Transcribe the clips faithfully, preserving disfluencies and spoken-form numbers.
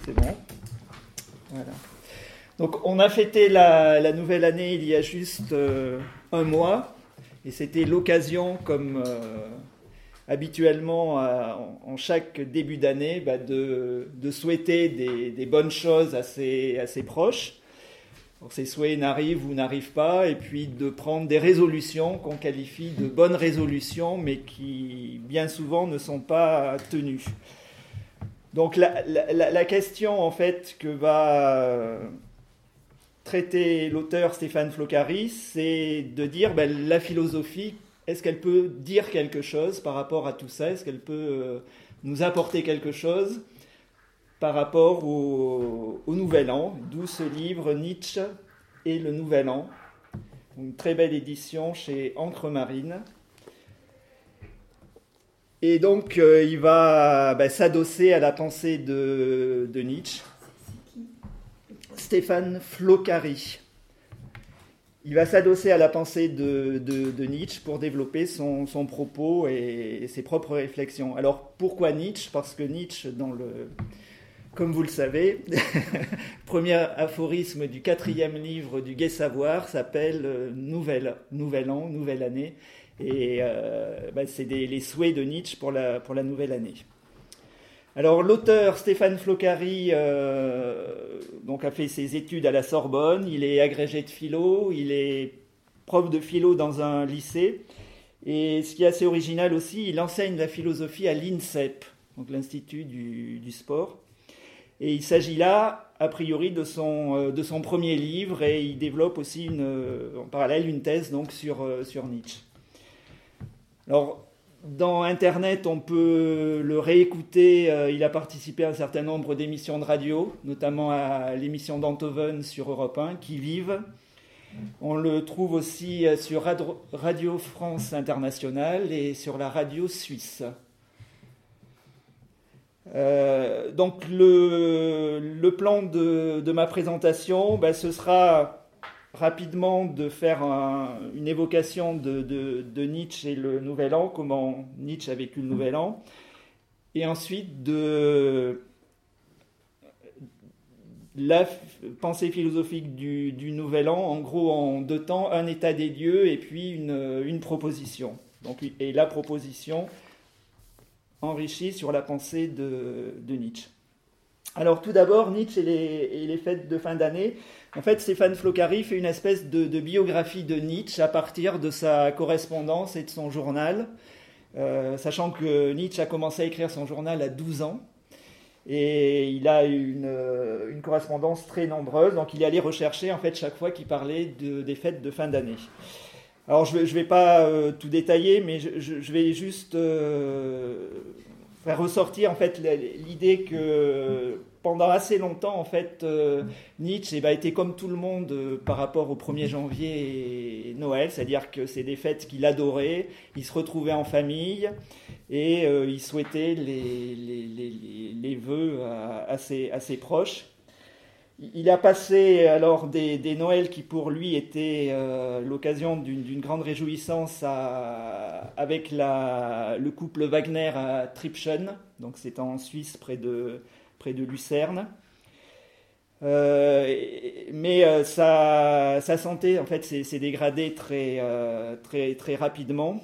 C'est bon. Voilà. Donc, on a fêté la, la nouvelle année il y a juste euh, un mois, et c'était l'occasion, comme euh, habituellement à, en, en chaque début d'année, bah, de, de souhaiter des, des bonnes choses à ses, à ses proches. Alors, ces souhaits n'arrivent ou n'arrivent pas, et puis de prendre des résolutions qu'on qualifie de bonnes résolutions, mais qui bien souvent ne sont pas tenues. Donc la, la, la question en fait que va traiter l'auteur Stéphane Floccari, c'est de dire ben, la philosophie, est-ce qu'elle peut dire quelque chose par rapport à tout ça? Est-ce qu'elle peut euh, nous apporter quelque chose par rapport au, au Nouvel An? D'où ce livre Nietzsche et le Nouvel An. Une très belle édition chez Encre Marine. Et donc, euh, il va bah, s'adosser à la pensée de, de Nietzsche. Stéphane Floccari. Il va s'adosser à la pensée de, de, de Nietzsche pour développer son, son propos et, et ses propres réflexions. Alors, pourquoi Nietzsche? Parce que Nietzsche, dans le, comme vous le savez, le premier aphorisme du quatrième livre du Gai Savoir s'appelle « Nouvel, Nouvel An, Nouvelle Année ». Et euh, bah, c'est des, les souhaits de Nietzsche pour la, pour la nouvelle année. Alors l'auteur Stéphane Floccari euh, donc, a fait ses études à la Sorbonne, il est agrégé de philo, il est prof de philo dans un lycée, et ce qui est assez original aussi, il enseigne la philosophie à l'INSEP, donc l'Institut du, du sport. Et il s'agit là, a priori, de son, de son premier livre, et il développe aussi une, en parallèle une thèse donc, sur, sur Nietzsche. Alors, dans Internet, on peut le réécouter. Euh, il a participé à un certain nombre d'émissions de radio, notamment à l'émission d'Enthoven sur Europe un, Qui vive. On le trouve aussi sur Radio France Internationale et sur la radio suisse. Euh, donc, le, le plan de, de ma présentation, ben, ce sera rapidement de faire un, une évocation de, de, de Nietzsche et le Nouvel An, comment Nietzsche a vécu le Nouvel An, et ensuite de la pensée philosophique du, du Nouvel An, en gros en deux temps, un état des lieux et puis une, une proposition. Donc, et la proposition enrichie sur la pensée de, de Nietzsche. Alors tout d'abord, Nietzsche et les, et les fêtes de fin d'année. En fait, Stéphane Floccari fait une espèce de, de biographie de Nietzsche à partir de sa correspondance et de son journal, euh, sachant que Nietzsche a commencé à écrire son journal à douze ans, et il a une, une correspondance très nombreuse, donc il est allé rechercher en fait chaque fois qu'il parlait de, des fêtes de fin d'année. Alors je ne vais pas euh, tout détailler, mais je, je, je vais juste euh, faire ressortir en fait l'idée que pendant assez longtemps en fait euh, Nietzsche eh ben, était comme tout le monde euh, par rapport au premier janvier et Noël, c'est-à-dire que c'est des fêtes qu'il adorait, il se retrouvait en famille et euh, il souhaitait les, les, les, les vœux à, à, ses, à ses proches. Il a passé alors des, des Noëls qui pour lui étaient euh, l'occasion d'une, d'une grande réjouissance à, avec la, le couple Wagner à Tribschen, donc c'est en Suisse près de, près de Lucerne. Euh, mais euh, sa, sa santé en fait s'est, s'est dégradée très, euh, très, très rapidement.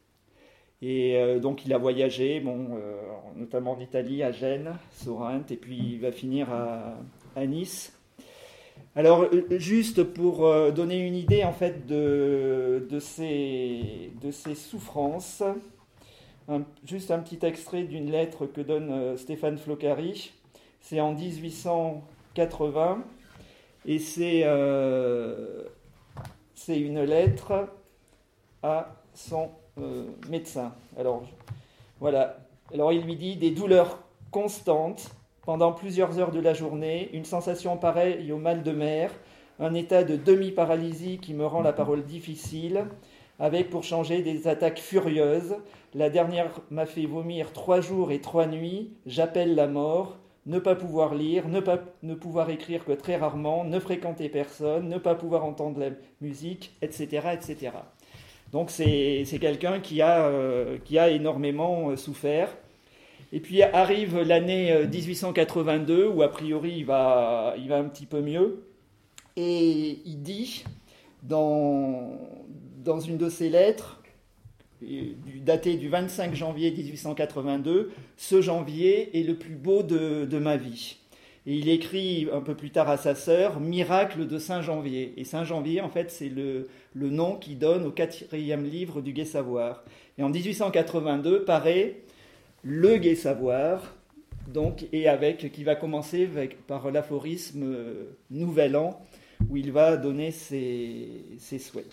Et euh, donc il a voyagé, bon, euh, notamment en Italie, à Gênes, Sorrente, et puis il va finir à, à Nice. Alors juste pour euh, donner une idée en fait de, de, ses, de ses souffrances, un, juste un petit extrait d'une lettre que donne euh, Stéphane Floccari. C'est en dix-huit cent quatre-vingts et c'est, euh, c'est une lettre à son Euh, médecin. Alors, voilà. Alors, il lui dit des douleurs constantes pendant plusieurs heures de la journée, une sensation pareille au mal de mer, un état de demi-paralysie qui me rend la parole difficile, avec pour changer des attaques furieuses. La dernière m'a fait vomir trois jours et trois nuits. J'appelle la mort. Ne pas pouvoir lire, ne pas ne pouvoir écrire que très rarement, ne fréquenter personne, ne pas pouvoir entendre la musique, et cetera, et cetera. Donc c'est, c'est quelqu'un qui a, euh, qui a énormément souffert. Et puis arrive l'année dix-huit cent quatre-vingt-deux, où a priori il va, il va un petit peu mieux. Et il dit, dans, dans une de ses lettres, datée du vingt-cinq janvier dix-huit cent quatre-vingt-deux, « Ce janvier est le plus beau de, de ma vie ». Et il écrit un peu plus tard à sa sœur « Miracle de Saint-Janvier ». Et Saint-Janvier, en fait, c'est le, le nom qu'il donne au quatrième livre du Gai Savoir. Et en dix-huit cent quatre-vingt-deux paraît le Gai Savoir, donc, et avec, qui va commencer avec, par l'aphorisme euh, Nouvel An, où il va donner ses, ses souhaits.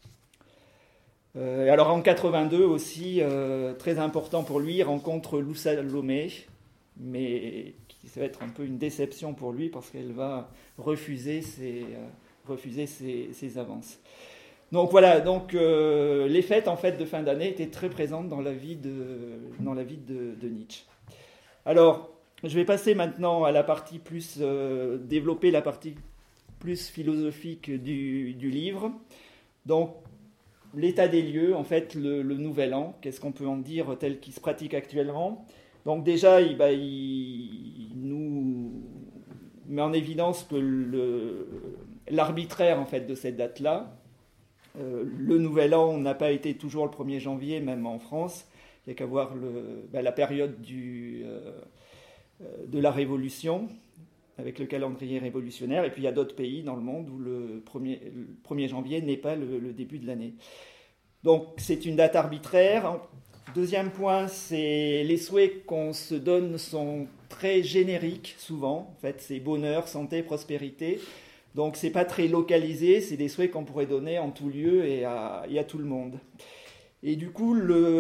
Euh, alors en quatre-vingt-deux aussi, euh, très important pour lui, il rencontre Lou Salomé, mais qui va être un peu une déception pour lui parce qu'elle va refuser ses, euh, refuser ses, ses avances. Donc voilà, donc euh, les fêtes en fait de fin d'année étaient très présentes dans la vie de, dans la vie de, de Nietzsche. Alors, je vais passer maintenant à la partie plus euh, développer la partie plus philosophique du, du livre. Donc, l'état des lieux, en fait, le, le nouvel an, qu'est-ce qu'on peut en dire tel qu'il se pratique actuellement? Donc déjà, il, bah, il nous met en évidence que le, l'arbitraire en fait de cette date-là, euh, le nouvel an n'a pas été toujours le premier janvier, même en France. Il n'y a qu'à voir le, bah, la période du, euh, de la Révolution, avec le calendrier révolutionnaire, et puis il y a d'autres pays dans le monde où le premier, le premier janvier n'est pas le, le début de l'année. Donc c'est une date arbitraire. Deuxième point, c'est les souhaits qu'on se donne sont très génériques souvent. En fait, c'est bonheur, santé, prospérité. Donc c'est pas très localisé, c'est des souhaits qu'on pourrait donner en tout lieu et à, et à tout le monde. Et du coup,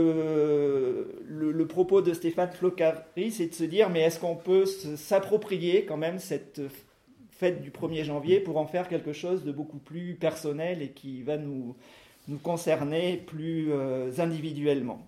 le, le, le propos de Stéphane Floccari, c'est de se dire, mais est-ce qu'on peut s'approprier quand même cette fête du premier janvier pour en faire quelque chose de beaucoup plus personnel et qui va nous, nous concerner plus euh, individuellement.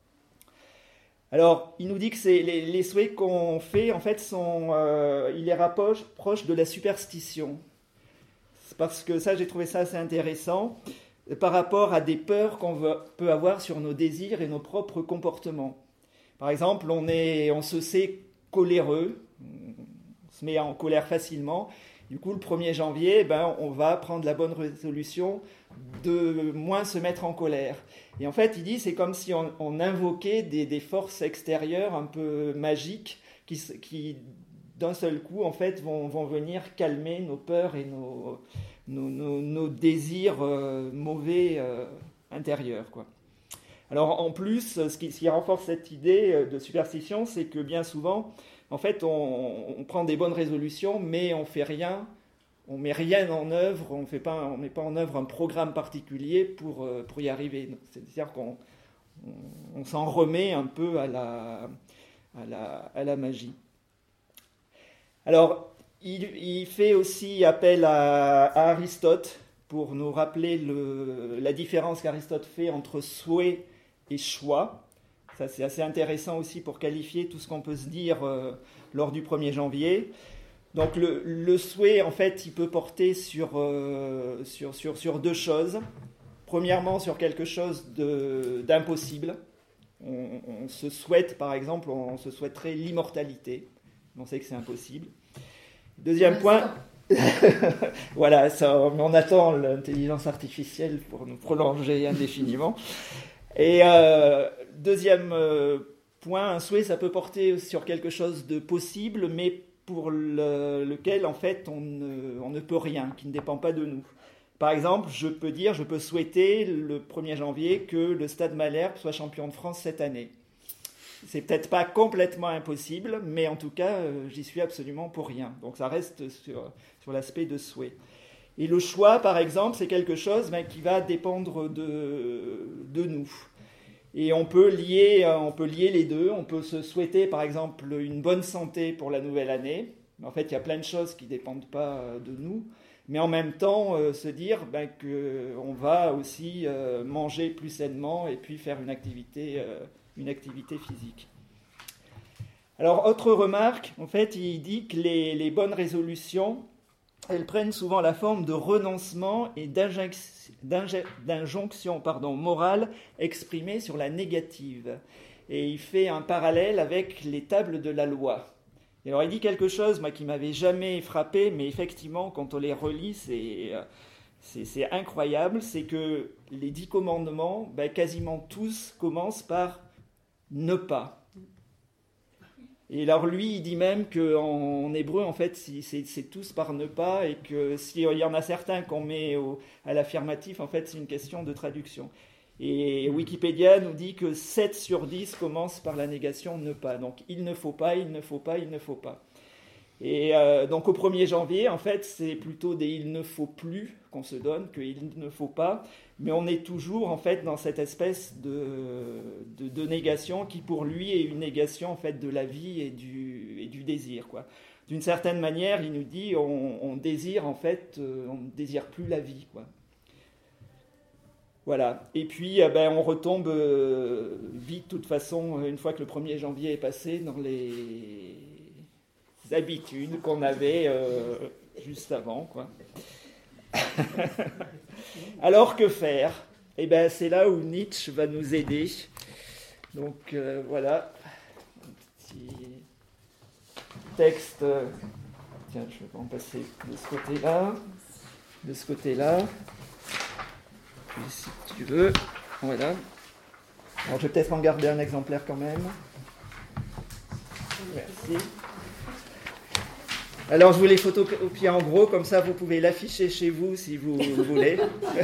Alors, il nous dit que c'est, les, les souhaits qu'on fait, en fait, sont, euh, il les rapproche proches de la superstition. C'est parce que ça, j'ai trouvé ça assez intéressant par rapport à des peurs qu'on veut, peut avoir sur nos désirs et nos propres comportements. Par exemple, on, est, on se sait coléreux, on se met en colère facilement. Du coup, le premier janvier, ben, on va prendre la bonne résolution de moins se mettre en colère. Et en fait, il dit, c'est comme si on, on invoquait des, des forces extérieures un peu magiques qui, qui d'un seul coup, en fait, vont, vont venir calmer nos peurs et nos... Nos, nos, nos désirs euh, mauvais euh, intérieurs, quoi. Alors en plus, ce qui, ce qui renforce cette idée de superstition, c'est que bien souvent, en fait, on, on prend des bonnes résolutions, mais on fait rien, on met rien en œuvre, on fait pas, on met pas en œuvre un programme particulier pour euh, pour y arriver. C'est-à-dire qu'on on, on s'en remet un peu à la à la à la magie. Alors Il, il fait aussi appel à, à Aristote pour nous rappeler le, la différence qu'Aristote fait entre souhait et choix. Ça, c'est assez intéressant aussi pour qualifier tout ce qu'on peut se dire euh, lors du premier janvier. Donc le, le souhait, en fait, il peut porter sur, euh, sur, sur, sur deux choses. Premièrement, sur quelque chose de, d'impossible. On, on se souhaite, par exemple, on se souhaiterait l'immortalité. On sait que c'est impossible. Deuxième point, voilà, ça, on attend l'intelligence artificielle pour nous prolonger indéfiniment. Et euh, deuxième euh, point, un souhait, ça peut porter sur quelque chose de possible, mais pour le, lequel, en fait, on ne, on ne peut rien, qui ne dépend pas de nous. Par exemple, je peux dire, je peux souhaiter le premier janvier que le Stade Malherbe soit champion de France cette année. C'est peut-être pas complètement impossible, mais en tout cas, euh, j'y suis absolument pour rien. Donc ça reste sur, sur l'aspect de souhait. Et le choix, par exemple, c'est quelque chose ben, qui va dépendre de, de nous. Et on peut, lier, on peut lier les deux. On peut se souhaiter, par exemple, une bonne santé pour la nouvelle année. En fait, il y a plein de choses qui ne dépendent pas de nous. Mais en même temps, euh, se dire ben, qu'on va aussi euh, manger plus sainement et puis faire une activité euh, une activité physique. Alors, autre remarque, en fait, il dit que les, les bonnes résolutions, elles prennent souvent la forme de renoncement et d'injonction pardon, morale exprimée sur la négative. et il fait un parallèle avec les tables de la loi. Et alors il dit quelque chose, moi, qui m'avait jamais frappé, mais effectivement, quand on les relit, c'est, c'est, c'est incroyable, c'est que les dix commandements, ben, quasiment tous commencent par « ne pas ». Et alors lui, il dit même qu'en en hébreu, en fait, c'est, c'est tous par ne pas, et que s'il y en a certains qu'on met au, à l'affirmatif, en fait, c'est une question de traduction. Et Wikipédia nous dit que sept sur dix commencent par la négation ne pas. Donc il ne faut pas, il ne faut pas, il ne faut pas. Et euh, donc au premier janvier, en fait, c'est plutôt des il ne faut plus qu'on se donne que il ne faut pas. Mais on est toujours en fait dans cette espèce de, de, de négation qui pour lui est une négation en fait de la vie et du, et du désir, quoi. D'une certaine manière, il nous dit on, on désire en fait, euh, on ne désire plus la vie, quoi. Voilà. Et puis, eh ben, on retombe euh, vite, de toute façon, une fois que le premier janvier est passé, dans les habitudes qu'on avait euh, juste avant, quoi. Alors, que faire ? Eh ben, c'est là où Nietzsche va nous aider. Donc, euh, voilà. Un petit texte. Tiens, je vais en passer de ce côté-là. De ce côté-là. Si tu veux, voilà. Alors, je vais peut-être en garder un exemplaire quand même. Merci. Alors, je vous l'ai photocopié en gros, comme ça, vous pouvez l'afficher chez vous si vous, vous voulez.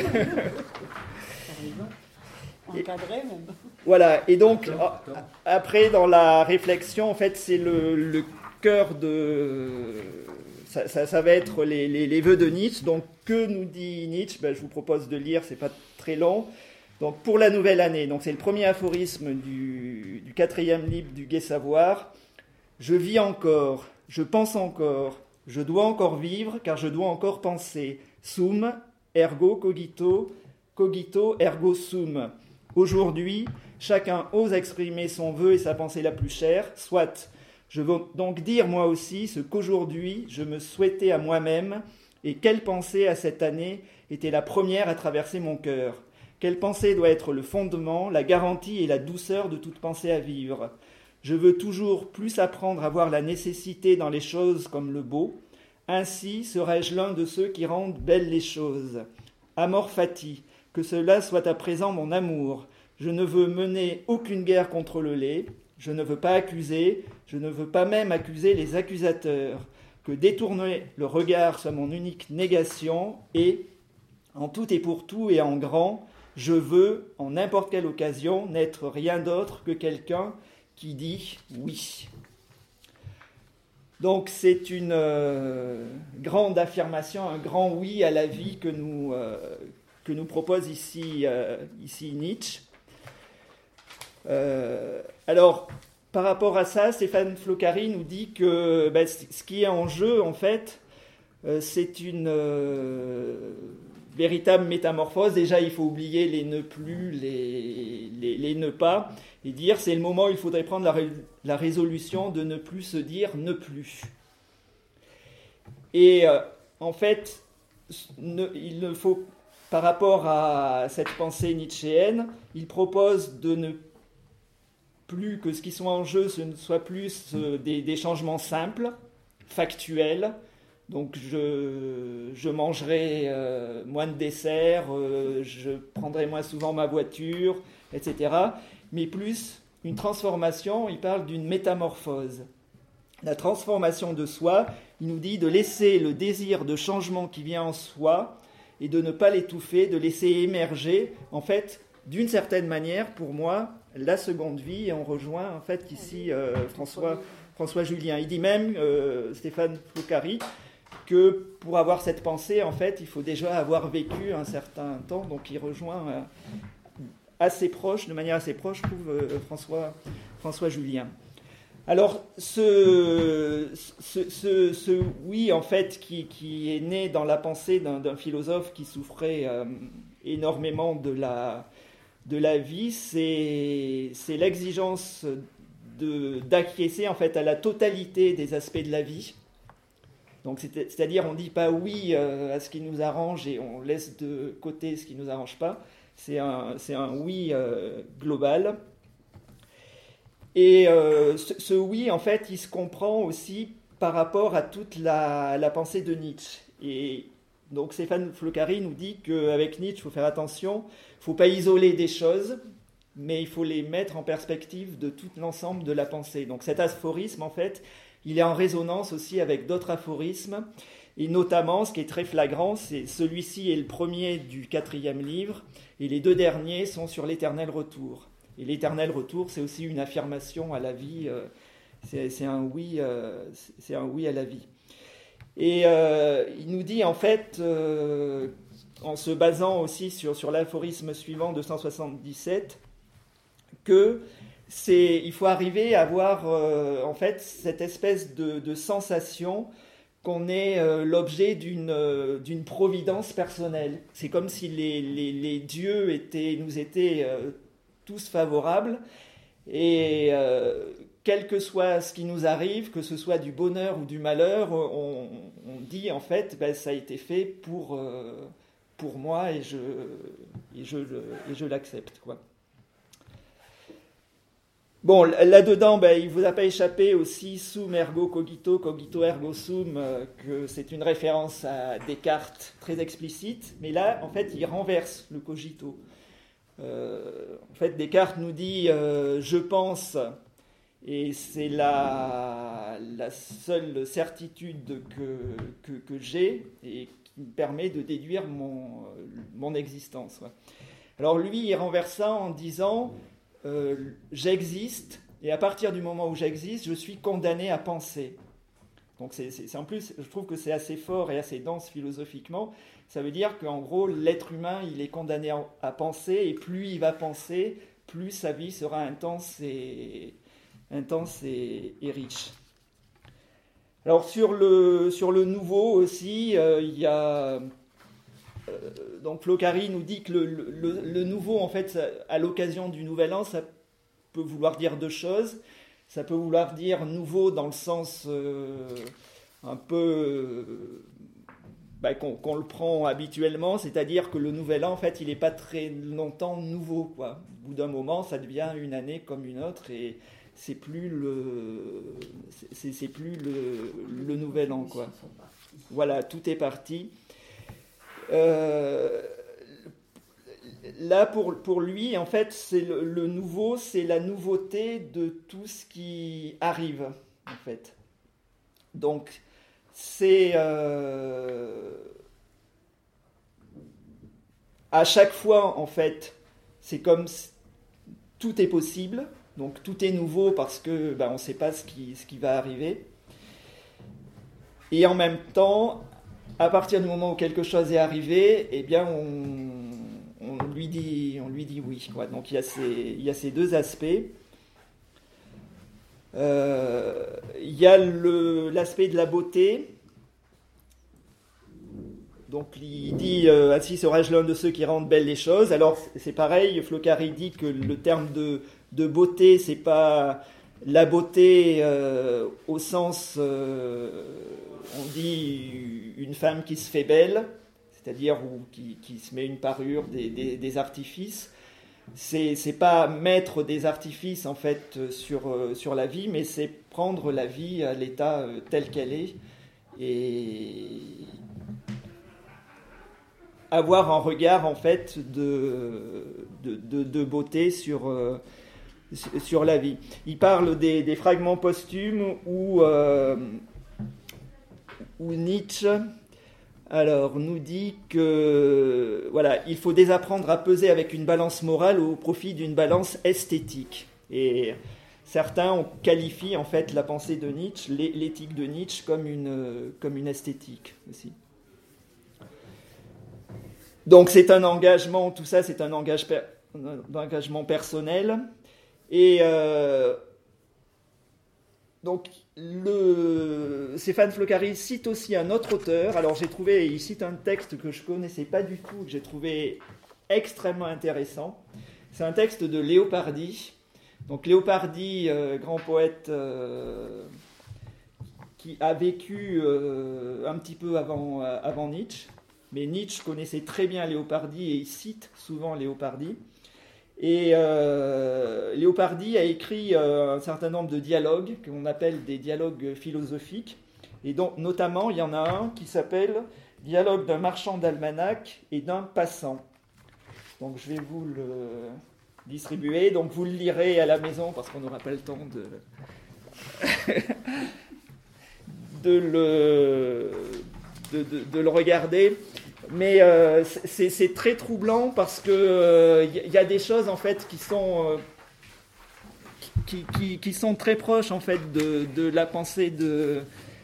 Encadré même. Voilà. Et donc, après, dans la réflexion, en fait, c'est le, le cœur de... Ça, ça, ça va être les, les, les vœux de Nietzsche. Donc, que nous dit Nietzsche ? Ben, je vous propose de lire, c'est pas très long. Donc, pour la nouvelle année, donc c'est le premier aphorisme du, du quatrième livre du Gai Savoir. Je vis encore, je pense encore, je dois encore vivre, car je dois encore penser. Sum, ergo cogito, cogito ergo sum. Aujourd'hui, chacun ose exprimer son vœu et sa pensée la plus chère, soit. Je veux donc dire moi aussi ce qu'aujourd'hui je me souhaitais à moi-même et quelle pensée à cette année était la première à traverser mon cœur. Quelle pensée doit être le fondement, la garantie et la douceur de toute pensée à vivre. Je veux toujours plus apprendre à voir la nécessité dans les choses comme le beau. Ainsi serai-je l'un de ceux qui rendent belles les choses. Amor fati, que cela soit à présent mon amour. Je ne veux mener aucune guerre contre le lait. Je ne veux pas accuser, je ne veux pas même accuser les accusateurs. Que détourner le regard soit mon unique négation et, en tout et pour tout et en grand, je veux, en n'importe quelle occasion, n'être rien d'autre que quelqu'un qui dit oui. Donc c'est une euh, grande affirmation, un grand oui à la vie que nous, euh, que nous propose ici, euh, ici Nietzsche. Euh, alors, par rapport à ça, Stéphane Floccari nous dit que ben, ce qui est en jeu, en fait, euh, c'est une euh, véritable métamorphose. Déjà, il faut oublier les ne plus, les, les, les ne pas, et dire c'est le moment où il faudrait prendre la, ré, la résolution de ne plus se dire ne plus. Et euh, en fait, ne, il ne faut, par rapport à cette pensée nietzschéenne, il propose de ne plus que ce qui soit en jeu, ce ne soit plus euh, des, des changements simples, factuels. Donc je, je mangerai euh, moins de dessert, euh, je prendrai moins souvent ma voiture, et cetera. Mais plus une transformation, il parle d'une métamorphose. La transformation de soi, il nous dit de laisser le désir de changement qui vient en soi et de ne pas l'étouffer, de laisser émerger, en fait, d'une certaine manière, pour moi, la seconde vie, et on rejoint en fait ici euh, François, François Julien. Il dit même, euh, Stéphane Floccari, que pour avoir cette pensée, en fait, il faut déjà avoir vécu un certain temps, donc il rejoint euh, assez proche, de manière assez proche, je trouve, euh, François, François Julien. Alors, ce, ce, ce, ce oui, en fait, qui, qui est né dans la pensée d'un, d'un philosophe qui souffrait euh, énormément de la... de la vie, c'est, c'est l'exigence de, d'acquiescer en fait à la totalité des aspects de la vie. Donc c'est, c'est-à-dire on ne dit pas oui euh, à ce qui nous arrange et on laisse de côté ce qui ne nous arrange pas. C'est un, c'est un oui euh, global. Et euh, ce, ce oui, en fait, il se comprend aussi par rapport à toute la, la pensée de Nietzsche. Et donc Stéphane Floccari nous dit qu'avec Nietzsche, il faut faire attention, il ne faut pas isoler des choses, mais il faut les mettre en perspective de tout l'ensemble de la pensée. Donc cet aphorisme, en fait, il est en résonance aussi avec d'autres aphorismes, et notamment, ce qui est très flagrant, c'est celui-ci est le premier du quatrième livre, et les deux derniers sont sur l'éternel retour. Et l'éternel retour, c'est aussi une affirmation à la vie, euh, c'est, c'est, un oui, euh, c'est un oui à la vie. Et euh, il nous dit en fait, euh, en se basant aussi sur, sur l'aphorisme suivant deux cent soixante-dix-sept, que c'est, il faut arriver à avoir euh, en fait cette espèce de, de sensation qu'on est euh, l'objet d'une, euh, d'une providence personnelle. C'est comme si les, les, les dieux étaient, nous étaient euh, tous favorables, et euh, quel que soit ce qui nous arrive, que ce soit du bonheur ou du malheur, on, on dit en fait, ben, ça a été fait pour, euh, pour moi, et je, et je, et je l'accepte, quoi. Bon, là-dedans, ben, il ne vous a pas échappé aussi sum ergo cogito, cogito ergo sum, euh, que c'est une référence à Descartes très explicite, mais là, en fait, il renverse le cogito. Euh, en fait, Descartes nous dit euh, « je pense », et c'est la, la seule certitude que, que, que j'ai et qui me permet de déduire mon, mon existence. Ouais. Alors lui, il renverse ça en disant euh, « j'existe, et à partir du moment où j'existe, je suis condamné à penser ». Donc c'est, c'est, c'est en plus, je trouve que c'est assez fort et assez dense philosophiquement. Ça veut dire qu'en gros, l'être humain, il est condamné à, à penser, et plus il va penser, plus sa vie sera intense et, intense et, et riche. Alors sur le, sur le nouveau aussi, euh, il y a... Euh, donc Floccari nous dit que le, le, le nouveau, en fait, ça, à l'occasion du Nouvel An, ça peut vouloir dire deux choses. Ça peut vouloir dire nouveau dans le sens euh, un peu euh, bah, qu'on, qu'on le prend habituellement, c'est-à-dire que le Nouvel An, en fait, il n'est pas très longtemps nouveau, quoi. Au bout d'un moment, ça devient une année comme une autre, et c'est plus le, c'est, c'est plus le, le Nouvel An, quoi. Voilà, tout est parti. Euh, Là, pour, pour lui, en fait, c'est le, le nouveau, c'est la nouveauté de tout ce qui arrive, en fait. Donc, c'est... Euh, à chaque fois, en fait, c'est comme... Tout est possible, donc tout est nouveau parce que ben, on ne sait pas ce qui, ce qui va arriver. Et en même temps, à partir du moment où quelque chose est arrivé, eh bien, on... On lui dit, on lui dit oui. Quoi. Donc il y a ces, il y a ces deux aspects. Euh, il y a le, l'aspect de la beauté. Donc il dit euh, « Ainsi serais-je l'un de ceux qui rendent belles les choses ». Alors c'est pareil, Floccari dit que le terme de, de beauté, c'est pas la beauté euh, au sens, euh, on dit une femme qui se fait belle, c'est-à-dire ou qui, qui se met une parure, des, des, des artifices. C'est, c'est pas mettre des artifices en fait sur, sur la vie, mais c'est prendre la vie à l'état tel qu'elle est et avoir un regard en fait de, de, de, de beauté sur, sur la vie. Il parle des, des fragments posthumes où, euh, où Nietzsche... Alors, nous dit que voilà, il faut désapprendre à peser avec une balance morale au profit d'une balance esthétique. Et certains ont qualifié en fait la pensée de Nietzsche, l'éthique de Nietzsche, comme une, comme une esthétique aussi. Donc c'est un engagement, tout ça c'est un, engage, un engagement personnel. Et euh, donc le Stéphane Floccari cite aussi un autre auteur. Alors j'ai trouvé, il cite un texte que je ne connaissais pas du tout, que j'ai trouvé extrêmement intéressant. C'est un texte de Léopardi. Donc Léopardi, euh, grand poète euh, qui a vécu euh, un petit peu avant, euh, avant Nietzsche. Mais Nietzsche connaissait très bien Léopardi et il cite souvent Léopardi. Et euh, Leopardi a écrit euh, un certain nombre de dialogues qu'on appelle des dialogues philosophiques. Et donc, notamment, il y en a un qui s'appelle « Dialogue d'un marchand d'almanach et d'un passant ». Donc, je vais vous le distribuer. Donc, vous le lirez à la maison parce qu'on n'aura pas le temps de, de, le, de, de, de le regarder. Mais euh, c'est, c'est très troublant parce que euh, y a des choses en fait qui sont euh, qui, qui, qui sont très proches en fait de, de la pensée de,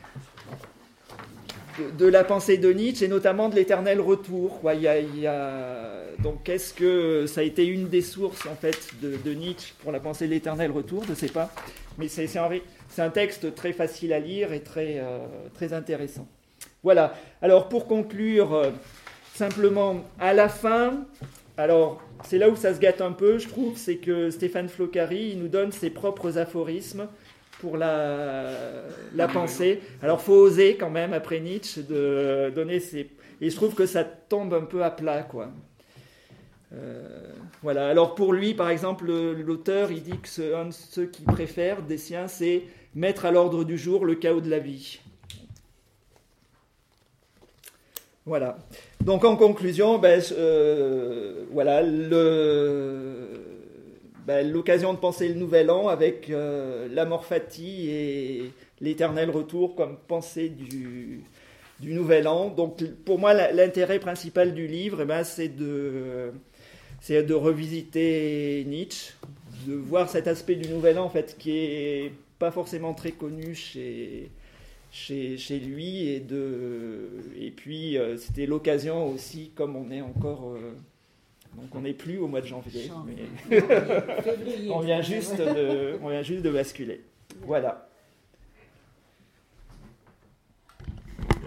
de de la pensée de Nietzsche et notamment de l'éternel retour. Quoi. Y a, y a... Donc est-ce que ça a été une des sources en fait de, de Nietzsche pour la pensée de l'éternel retour? Je ne sais pas. Mais c'est, c'est, un, c'est un texte très facile à lire et très euh, très intéressant. Voilà. Alors pour conclure, euh, simplement à la fin, alors c'est là où ça se gâte un peu, je trouve, c'est que Stéphane Floccari, il nous donne ses propres aphorismes pour la, la pensée. Alors faut oser quand même après Nietzsche de donner ses, et je trouve que ça tombe un peu à plat, quoi. Euh, voilà. Alors pour lui, par exemple, l'auteur, il dit que ce, un de ceux qu'il préfère des siens, c'est mettre à l'ordre du jour le chaos de la vie. Voilà. Donc en conclusion, ben, euh, voilà le, ben, l'occasion de penser le nouvel an avec euh, l'amor fati et l'éternel retour comme pensée du, du nouvel an. Donc pour moi, l'intérêt principal du livre, eh ben, c'est de, c'est de revisiter Nietzsche, de voir cet aspect du nouvel an en fait qui est pas forcément très connu chez Chez, chez lui et de et puis euh, c'était l'occasion aussi, comme on est encore euh, donc on n'est plus au mois de janvier, mais on vient juste de on vient juste de basculer. Voilà.